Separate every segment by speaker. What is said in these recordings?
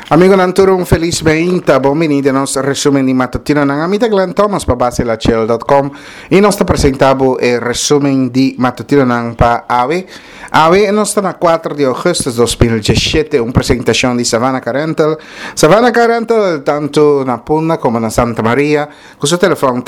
Speaker 1: Amigo Nanturum, felizmente, benvenuti al nostro resumen di mattutino ng amita Glenn Thomas pa base la Ciel.com. Il nostro presentabo è resumen di mattutino ng pa AVE. AVE è nostra na 4 di agosto 2017, un presentazione di Savannah Carental. Savannah Carental, tanto na Puna come na Santa Maria, con suo telefono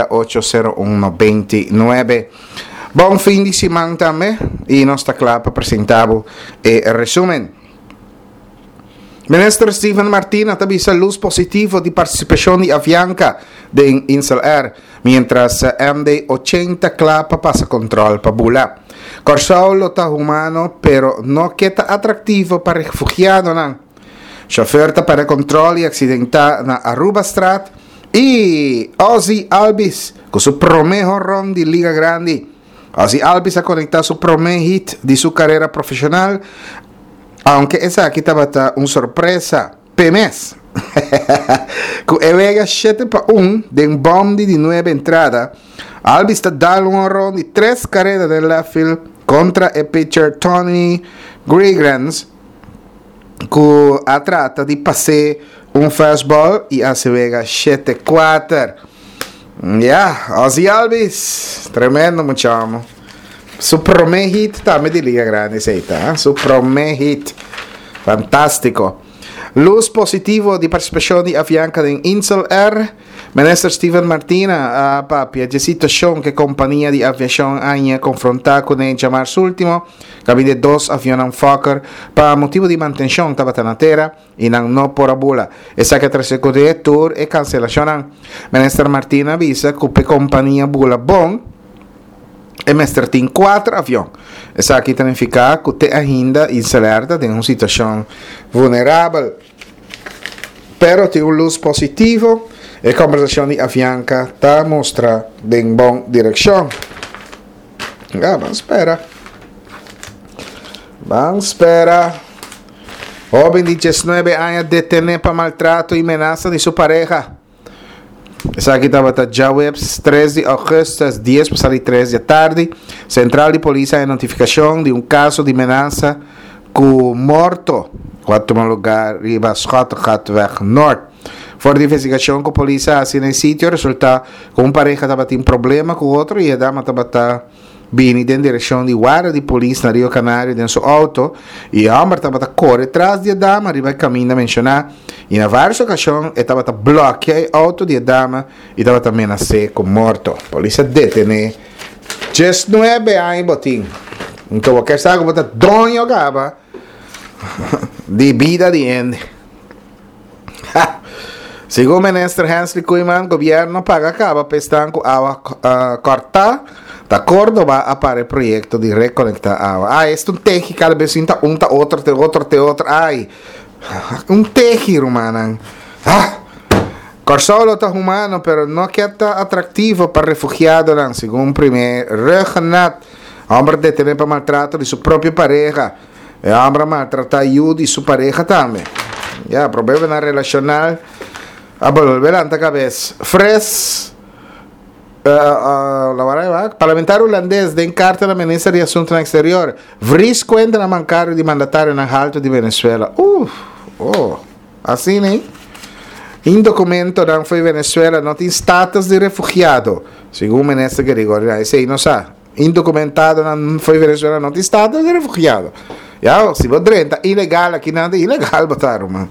Speaker 1: 3 80129. Buon fin di settimana a me, il nostro club presentabo e resumen. Minister Steven Martin atabisa luz positivo di participación de Avianca de Insel Air, mientras MD-80 clapa pasa control pa Bula. Corsaulo ta humano, pero no queda atractivo para refugiado nan. Chauffeur ta para control y accidenta na Aruba Strat y Ozzy Albies con su primer ron de Liga Grande. Ozzy Albies ha conectado su primer hit de su carrera profesional, aunque esa aquí estaba una sorpresa PMS. Con Evega 7-1 de un bomb de 9 entradas, Albies está dando un ron de 3 carreras de la field contra el pitcher Tony Gregrans, que trata de pasar un fastball y hace Vega 7-4. Ozzy Albies, tremendo muchacho. Su primer hit también de Liga Grande, su primer hit, fantástico. Luz positivo di partecipazione di Avianca in Insel Air. Minister Steven Martina papi a situazione che compagnia di aviazione ha confrontato con il marzo ultimo, che aveva 2 avioni Fokker per motivo di manutenzione stava a terra e non por abula. E sa che 3 secondi di tour e cancellazione. Minister Martina avvisa che compagnia bula bon e Mr. Team 4 avião. Essa aqui significa que te ainda inserta em uma situação vulnerável. Pero tem luz positivo e a conversação de Avianca está mostra em boa direção. Vamos esperar. Vamos esperar. Homem de 19 anos detenido por maltrato e ameaça de sua pareja. Essa aqui estava já webs 3 de agosto às 10 para sair 3 da tarde. Central de Polícia em notificação de um caso de ameaça com morto. Quatro lugar riba Schottengatweg Norte. Fora de investigação com a polícia assim no sítio, resulta que uma pareja estava tendo problema com o outro e a dama estava vindo em direção de guarda de polícia na Rio Canário dentro do seu auto e a homem estava correndo atrás da dama, arriba o caminho a mencionar. E na várias ocasiões estava bloqueando o auto da dama e estava também a ser com morto. A polícia detene 19 anos botim. Então qualquer saco bota donho gaba de vida de ende. Segundo o ministro Hensley Koeman, o governo paga caba pestanco água cortar. Da Córdoba apare o projeto de reconectar água. Este teji cada vez sinta outro. Ai, teji, romana. Corsolo está humano, pero no queda atractivo para refugiados, segundo o primeiro Regnat. Homem detenido por maltrato de sua própria pareja. E homem maltrata ajuda de sua pareja também. Problema na relacional. Volver a cabeça. Parlamentar holandês de carta da Ministra de Assuntos Exterior vris cuenta na mancário de mandatário na alto de Venezuela. Assim, né? Em documento não foi Venezuela, não tem status de refugiado. Segundo o ministro Gregorio, esse aí não sabe. Indocumentado não foi Venezuela, não tem status de refugiado. Se você está ilegal aqui, nada é ilegal, botaram, mano.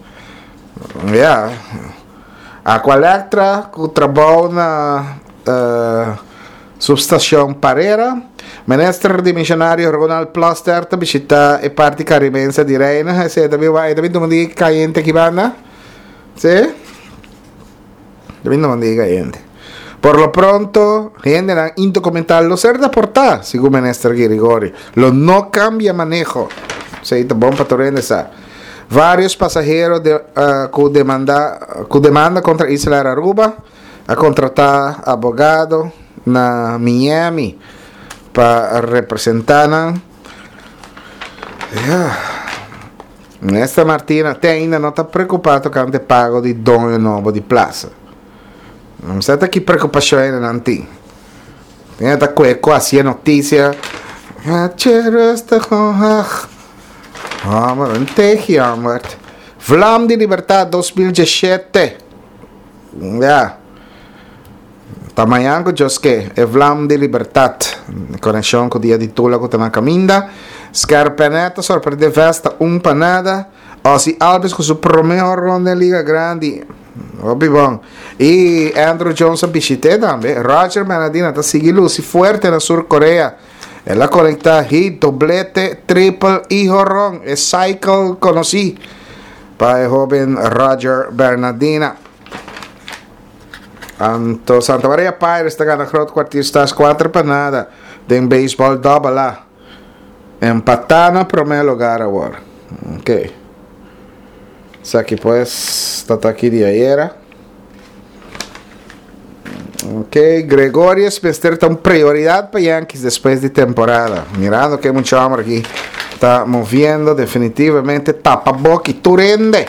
Speaker 1: A Qualectra, que trabalha na substação Parera, ministro de missionário Ronald Plaster visita a parte caribense de Reina. Você também não diz caliente aqui, banda? Sim? Também não diz caliente. Por lo pronto, gente indocumentado ser deportado, segundo o ministro Gregorio. Lo no cambia manejo. Sí, está bom para todo esa. Vários passageiros com demanda contra Israel Aruba a contratar advogado na Miami para representar. Nesta Martina ainda não está preocupado com o pago de dono novo de plaza. Não sei que preocupação ainda não tem. Está quase a notícia. Não tem Vlam de Libertad 2017. Ya. Tamanhan ko Diyos ke. E Vlam de Libertad. Conexão com o dia de Tula com a caminda. Scarpeneta sorprende festa panada. Ozzy Alves com seu primeiro ronda da Liga Grande. Obi bom. E Andrew Johnson bichite também. Roger Bernardino está seguindo se forte na Sur Coreia. Ela conecta hit, doblete, triple e jorrón. É cycle conheci. Para o jovem Roger Bernardina. Anto Santa Maria Pirates está ganhando groot kwartierstads 4 panada. Den baseball double lá. Empatando no primeiro lugar agora. Ok. Isso aqui pues está aqui de ayer. Ok, Gregório Spencer está uma prioridade para Yankees depois de temporada. Mirando que muito homem aqui está movendo definitivamente tapa boca e turende.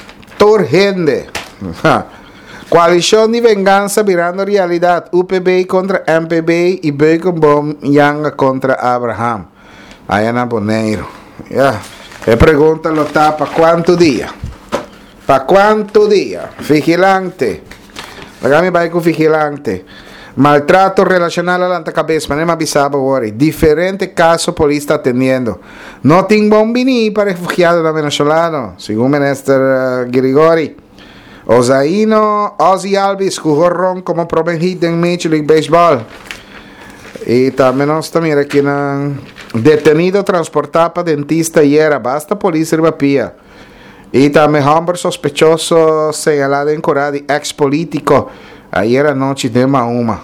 Speaker 1: Coalição de vingança virando realidade. UPB contra MPB e Beukenboom Yanga contra Abraham. Aí na Boneiro. Yeah. E pergunta lo tá para quanto dia? Para quanto dia? Vigilante. Magami vai com vigilante. Maltrato relacional à lanta cabeça, mas nem me avisava agora. Diferente caso polícia está atendendo. Não tem bombini para refugiado da Venezuela, segundo o ministro Grigori. Ozaino, Ozzy Alves, Cujorron como prometida em Major League Baseball. E também nós também aqui na detenido transportado para dentista e era basta polícia repapia. E também homem sospechoso señalado em Coreia de ex-político. Ayer anoche de Mahoma.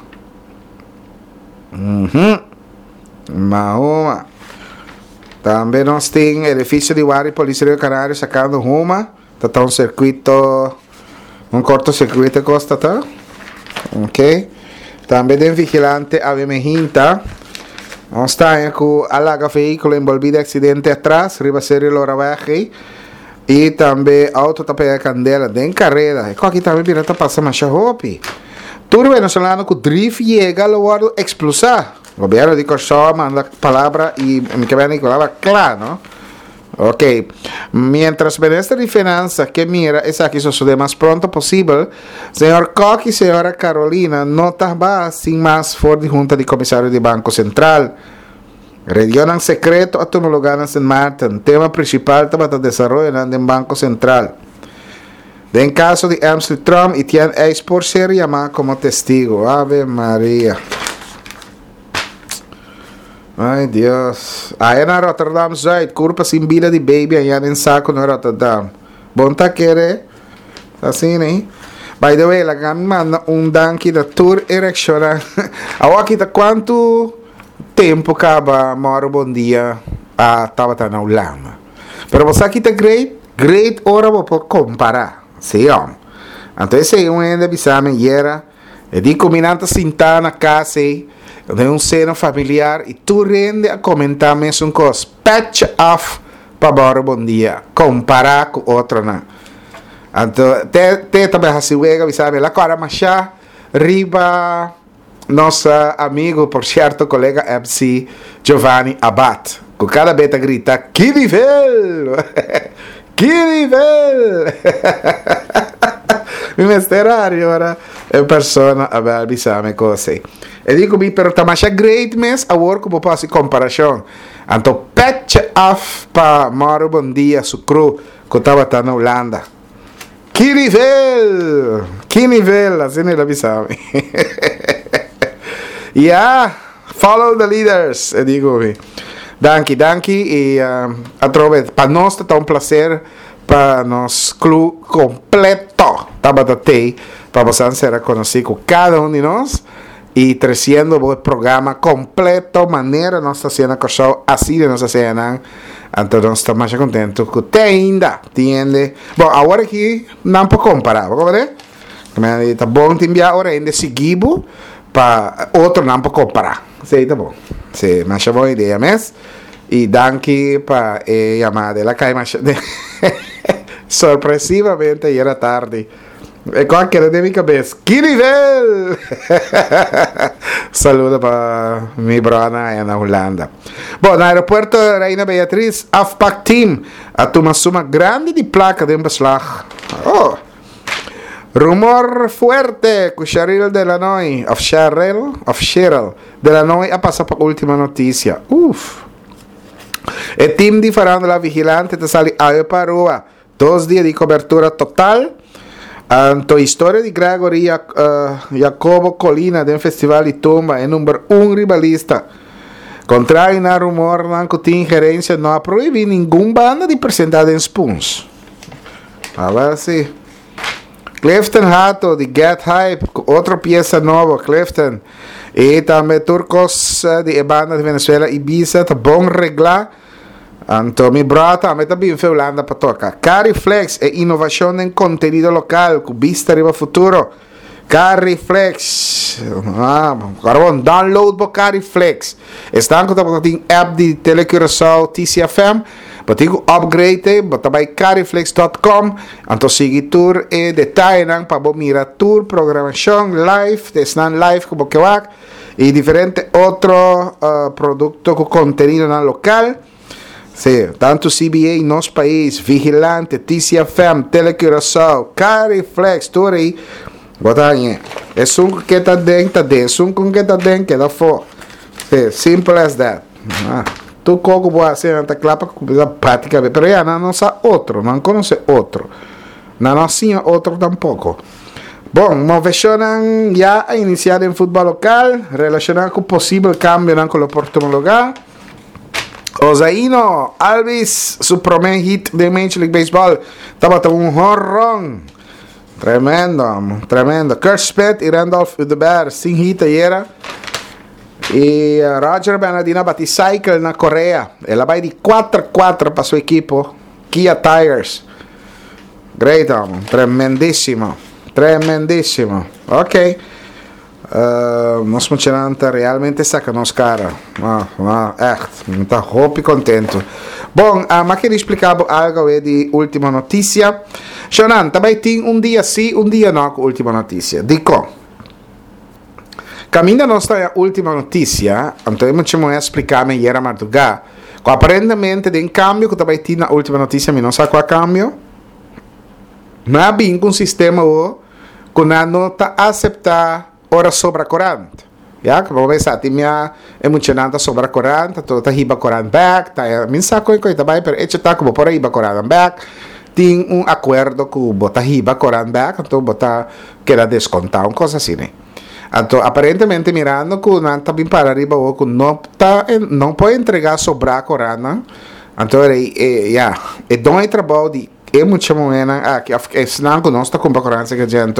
Speaker 1: Mahoma. Também nós temos edifício de Wari, Polícia do Canário sacando Ruma. Está um circuito, um corto-circuito costa, tá? Ok. Também tem vigilante Avemejinta. Nós estamos com alaga veículo envolvido em acidente atrás, riba série Lorabaje. E também auto tapé candela de carreira. E aqui também pirata passa marcha hopi. Tudo venezolano com drift chega ao guardo explosar. O governo de Corsó manda palavra e me quebra nem palavra claro, não? Ok. Mientras ministro de Finanças que mira essa aqui sucede mais pronto possível, senhor Koch e senhora Carolina não estão sem mais for de junta de comissário de Banco Central. Reunião secreto a tomar lugar em St. Martin. Tema principal para desarrollar em Banco Central. En caso de Amstel Trump, e tiene ex por ser llamado como testigo. Ave María. Ay Dios. Allá en Rotterdam Zuid, curva sin vida de baby allá en saco en Rotterdam. Bonta quiere. Así, ¿no? By the way, la gama manda un danki da tour erectional. Agora aqui tá quanto tempo acaba moro bom dia a tava na Holanda. Pero você aqui tá great hora para comparar. Sim, homem. Então esse é um ainda bisame era e di combinanta sentar na casa de um seno familiar e tu rende a comentar mesmo com os patch off para moro bom dia. Comparar com outro na. Então, te também assim, sabe, lá agora mas já riba nosso amigo, por certo, colega MC Giovanni Abad, com cada beta grita, que nível! Que nível! Mi mesterário ora é persona a ver bisame cose. E dico mi pero tamasha great mes a work como passa comparação. Anto patch off pa maro bom dia su crew que tava na Holanda. Que nível! Que nível! Assim ele bisame. Yeah, follow the leaders, e digo mi. Danke e a trove para nós está um prazer para nós clube completo tabatatei para você ser conhecido com cada um de nós e trazendo o programa completo maneira nós está sendo coisa assim de nossa cena. Então nós estamos mais contentos que te ainda entende. Bom, agora aqui não para comparar, vamos ver? Tá bom te enviar agora ainda seguido para outro não para comparar. Sim, tá bom. Sim, mas é boa ideia mesmo. E danke para chamada. Ela cai mais. Sorpresivamente, era tarde. É com aquela de minha cabeça. Que nível! Saludo para minha brona na Holanda. Bom, no aeroporto Reina Beatriz, AFPAC Team, a uma suma grande de placa de beslag. Oh! Rumor fuerte que Cheryl Delanoy, of Cheryl Delanoy, a passar para a última notícia. O team de Farandola Vigilante te sali a Parua. 2 dias de cobertura total. A história de Gregory Jacobo Colina do Festival de Tumba é número 1 rivalista. Contrário na rumor, não tem ingerência, não proíbe nenhuma banda de apresentar em Spoons. A ver se. Clifton Hato de Get Hype, outra peça nova, Clifton. E também Turcos de banda de Venezuela, Ibiza, tá bom reglar. Então, mi brata, a me também foi Holanda para tocar. Cariflex é inovação em conteúdo local, com vista arriba futuro. Cariflex. Agora vamos download para Cariflex. Estão com o app de Telecuraçao TCFM. Botei o upgrade, bota by cariflex.com. Então, siga tour e detalhe para mirar tour, programação, live, estão live com o e diferente outro produto com conteúdo no local. Sim, tanto CBA em nosso país, Vigilante, TCFM, Telecuraçao, Cariflex, tudo aí. Bota aí. É um que está dentro, que está dentro, que está fora. Sim, simple as that. Tu coco boa assim, não está claro para prática, mas já não sabe outro, não conhece outro. Não tinha outro tampouco. Bom, uma versão já iniciada em futebol local, relacionada com o possível cambio com o próximo lugar. Osaino Alves, su primer hit de Major League Baseball, estaba un jonrón. Tremendo. Kurt Smith y Randolph Udebert sin hit ayer. Y Roger Benadina baticycle na Corea. Ela vai de 4-4 para su equipo, Kia Tires. Great, tremendísimo. Ok. Nós funcionamos realmente sacanos cara. Está roupa e contento. Bom, mas queria explicar algo de última notícia. Shonan, também tem dia sim, dia não com última notícia. Dico, caminho da nossa última notícia, então eu vou explicar melhor a madrugada. Aparentemente, tem cambio que também tem na última notícia, mas não sabe qual cambio. Não é bem com um sistema que não está aceitar ora sobra 40. Ya, como pensar, tinha emocionante sobra 40, toda riba 40 back, tá, minsa coi também, pero eche tá como por riba 40 back. Tem acordo que bota riba 40 back, então bota queda descontar, uma coisa assim, né? Então, aparentemente mirando que não tá bem para riba ou que não pode entregar sobra 40. Então, é dono trabalho de muito moena, que é não que nós tá com 40 que gente.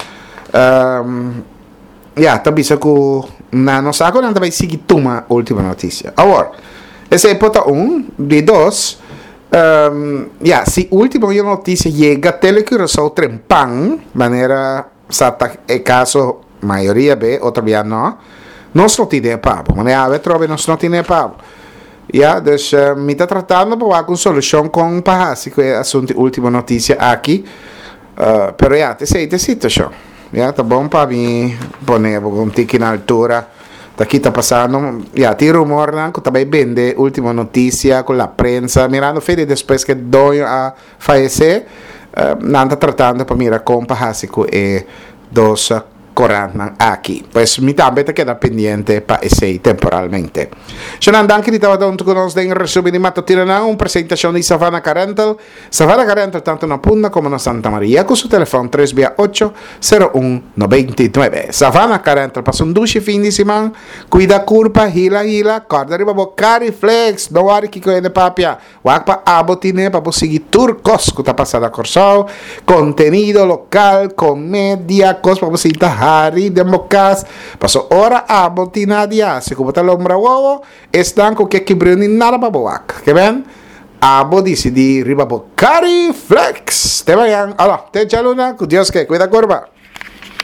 Speaker 1: Também se que não sabe quando vai seguir uma última notícia. Agora, esse é ponto 1, de 2. Se a última notícia chega, Telecuraçao trempan, maneira, é caso, maioria B, outra vez não, nós não temos papo, maneira, trove, nós não temos papo. Dus me está tratando para uma solução com Pahasi, que é a última notícia aqui. Pero te situação. Tá bom para mim poner um tique na altura. Aqui está passando. Tem rumor que também vende última notícia com a prensa. Mirando feio depois que dono a falecer, não está tratando para mirar com Pahasico e dos correndo aqui. Pois me também está queda pendiente para esse temporalmente. Shonan danke di estava dando conosco em resumo de mattutina uma apresentação de Savannah Carental. Savannah Carental tanto na Punta como na Santa Maria com seu telefone 368-0199. Savannah Carental passa duche fim de semana, cuida curva, hila, corda riba bocari flex, não há que coisa papia. Wak pa abotine para seguir turcos que está passando a Corsao, conteúdo local, comédia, cos para você hari democas, passou hora abotina dia, se como tá lombra wowo, estão com que quebrando nada para boak, que bem? Abo disse de riba bocari flex, te vayan, alô, te chaluna, que Deus que cuida curva.